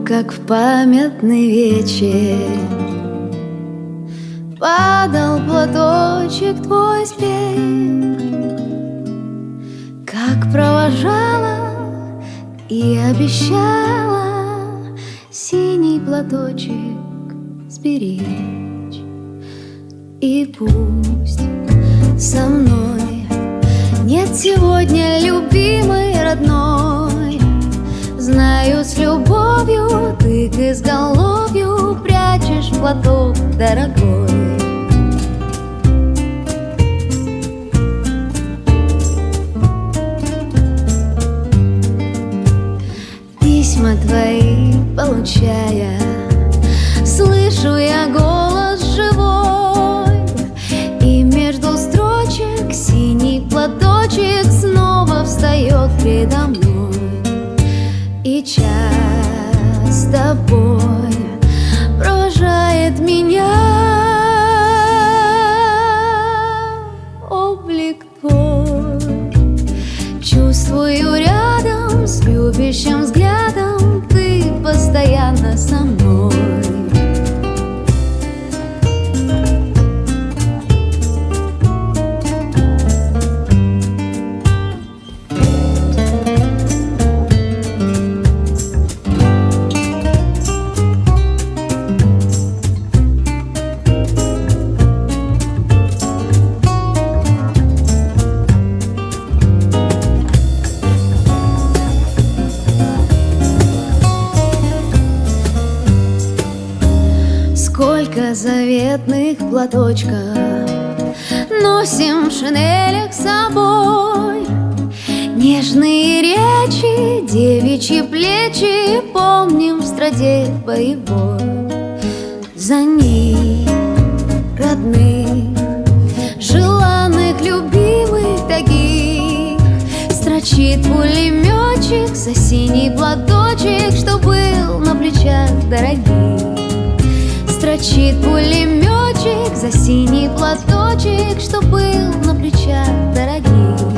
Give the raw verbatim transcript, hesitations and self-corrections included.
как в памятный вечер падал платочек твой спеть, как провожала и обещала синий платочек сберечь. И пусть со мной нет сегодня любимой родной, знаю, с любовью ты к изголовью прячешь платок дорогой. Письма твои получая, слышу я голос живой, и между строчек синий платочек снова встает предо мной. И час с тобой провожает меня облик твой. Чувствую рядом с любящим взглядом ты постоянно со мной. Сколько заветных платочков носим в шинелях с собой, нежные речи, девичьи плечи помним в страде боевой. За них родных, желанных, любимых таких строчит пулеметчик за синий платочек, что был на плечах дорогих. Строчит пулеметчик за синий платочек, что был на плечах дорогих.